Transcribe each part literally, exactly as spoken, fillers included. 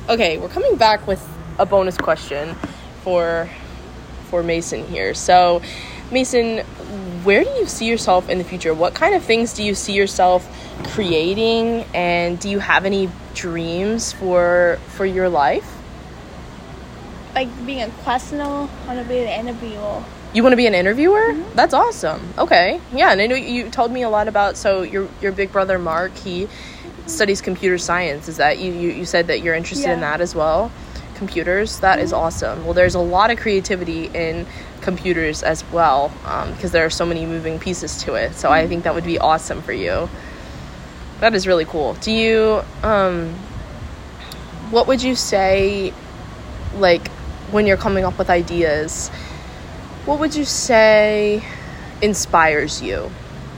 Okay, we're coming back with a bonus question for for Mason here. So, Mason, where do you see yourself in the future? What kind of things do you see yourself creating, and do you have any dreams for for your life? Like being a questioner, I want to be an interviewer. You want to be an interviewer? Mm-hmm. That's awesome. Okay. Yeah, and I know you told me a lot about, so your your big brother Mark, he studies computer science. Is that you you, you said that you're interested yeah. in that as well? Computers? That mm-hmm. is awesome. Well, there's a lot of creativity in computers as well, um, because there are so many moving pieces to it. So mm-hmm. I think that would be awesome for you. That is really cool. Do you, um, what would you say, like, when you're coming up with ideas, what would you say inspires you?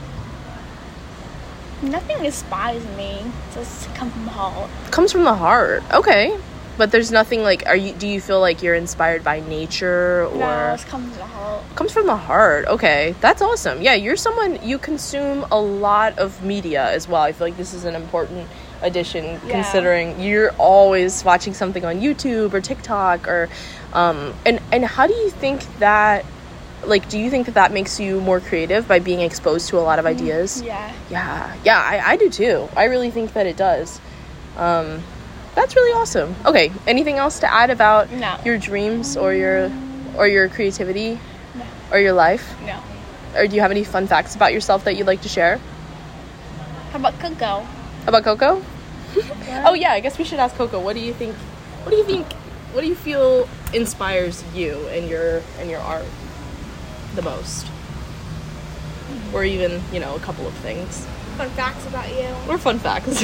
Nothing inspires me. Just come from the heart. Comes from the heart. Okay. But there's nothing like, are you, do you feel like you're inspired by nature or? No, it comes from the heart. Comes from the heart. Okay. That's awesome. Yeah, you're someone, you consume a lot of media as well. I feel like this is an important addition, yeah. considering you're always watching something on YouTube or TikTok or, um, and, and how do you think that, like, do you think that that makes you more creative by being exposed to a lot of ideas? Yeah. Yeah. Yeah, I, I do too. I really think that it does. Um, that's really awesome. Okay. Anything else to add about no. your dreams or your, or your creativity no. or your life? No. Or do you have any fun facts about yourself that you'd like to share? How about Coco? About Coco? Yeah. Oh yeah, I guess we should ask Coco. What do you think? What do you think? What do you feel inspires you in your in your art the most? Mm-hmm. Or even, you know, a couple of things. Fun facts about you. Or fun facts.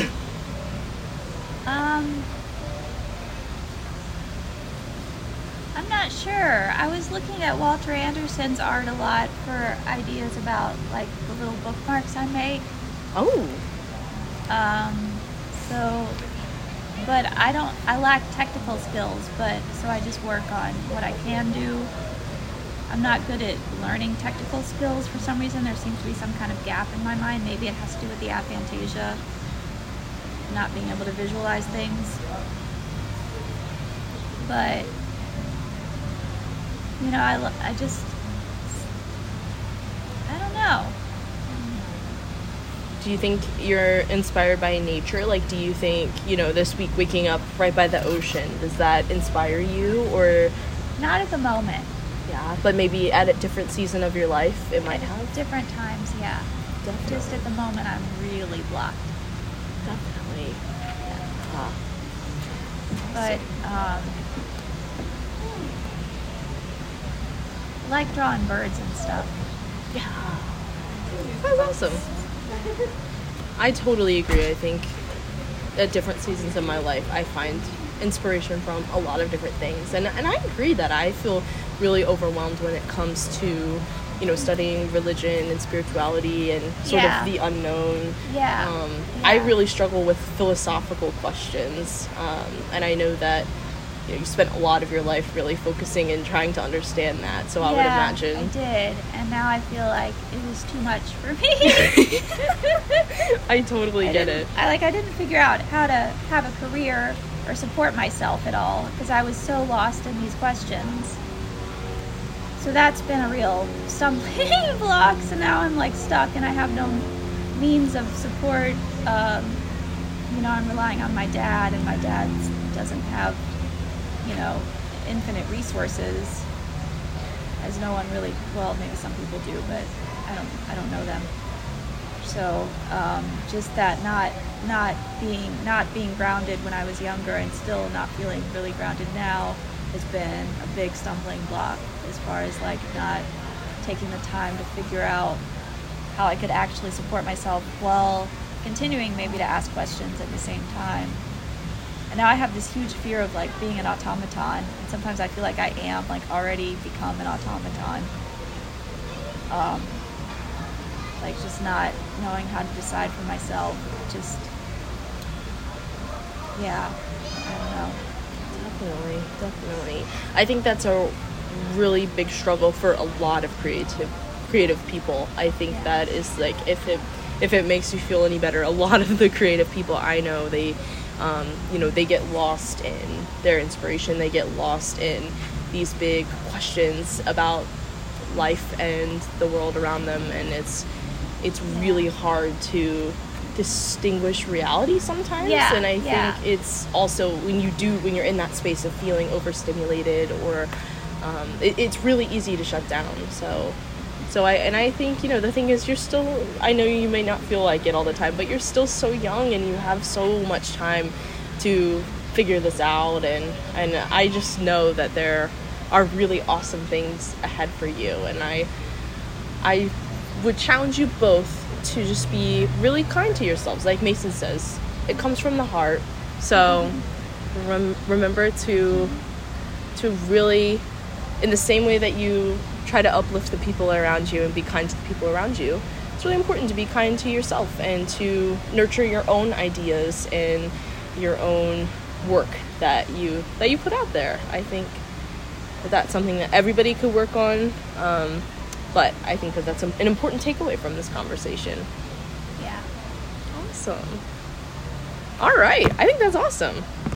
um, I'm not sure. I was looking at Walter Anderson's art a lot for ideas about like the little bookmarks I make. Oh. Um. So, but I don't, I lack technical skills, but, so I just work on what I can do. I'm not good at learning technical skills for some reason. There seems to be some kind of gap in my mind. Maybe it has to do with the aphantasia, not being able to visualize things. But, you know, I, I just, I don't know. Do you think you're inspired by nature? Like, do you think, you know, this week waking up right by the ocean, does that inspire you? Or not at the moment. Yeah, but maybe at a different season of your life it might have? Different times, yeah. Definitely. Just at the moment I'm really blocked. Definitely. Yeah. Huh. But, um, I like drawing birds and stuff. Yeah. That's awesome. I totally agree. I think at different seasons of my life, I find inspiration from a lot of different things. And and I agree that I feel really overwhelmed when it comes to, you know, studying religion and spirituality and sort yeah. of the unknown. Yeah. Um, yeah. I really struggle with philosophical questions. Um, and I know that, you know, you spent a lot of your life really focusing and trying to understand that. So I yeah, would imagine. I did. And now I feel like it was too much for me. I totally I get it. I like I didn't figure out how to have a career or support myself at all because I was so lost in these questions. So that's been a real stumbling block. So now I'm like stuck and I have no means of support. Um, you know, I'm relying on my dad, and my dad doesn't have, you know, infinite resources, as no one really, well, maybe some people do, but I don't, I don't know them. So, um, just that not, not being, not being grounded when I was younger and still not feeling really grounded now has been a big stumbling block as far as like not taking the time to figure out how I could actually support myself while continuing maybe to ask questions at the same time. And now I have this huge fear of like being an automaton, and sometimes I feel like I am like already become an automaton. Um, like just not knowing how to decide for myself. Just, yeah, I don't know. Definitely, definitely. I think that's a really big struggle for a lot of creative creative people. I think yeah. that is like, if it if it makes you feel any better, a lot of the creative people I know, they um, you know, they get lost in their inspiration. They get lost in these big questions about life and the world around them, and it's it's really hard to distinguish reality sometimes. Yeah, and I yeah. think it's also when you do when you're in that space of feeling overstimulated, or um, it, it's really easy to shut down. So so I and I think, you know, the thing is, you're still, I know you may not feel like it all the time, but you're still so young and you have so much time to figure this out, and and I just know that there are really awesome things ahead for you, and I I would challenge you both to just be really kind to yourselves. Like Mason says, it comes from the heart. So rem- remember to to really, in the same way that you try to uplift the people around you and be kind to the people around you, it's really important to be kind to yourself and to nurture your own ideas and your own work that you that you put out there. I think that that's something that everybody could work on. Um, But I think that that's an important takeaway from this conversation. Yeah. Awesome. All right. I think that's awesome.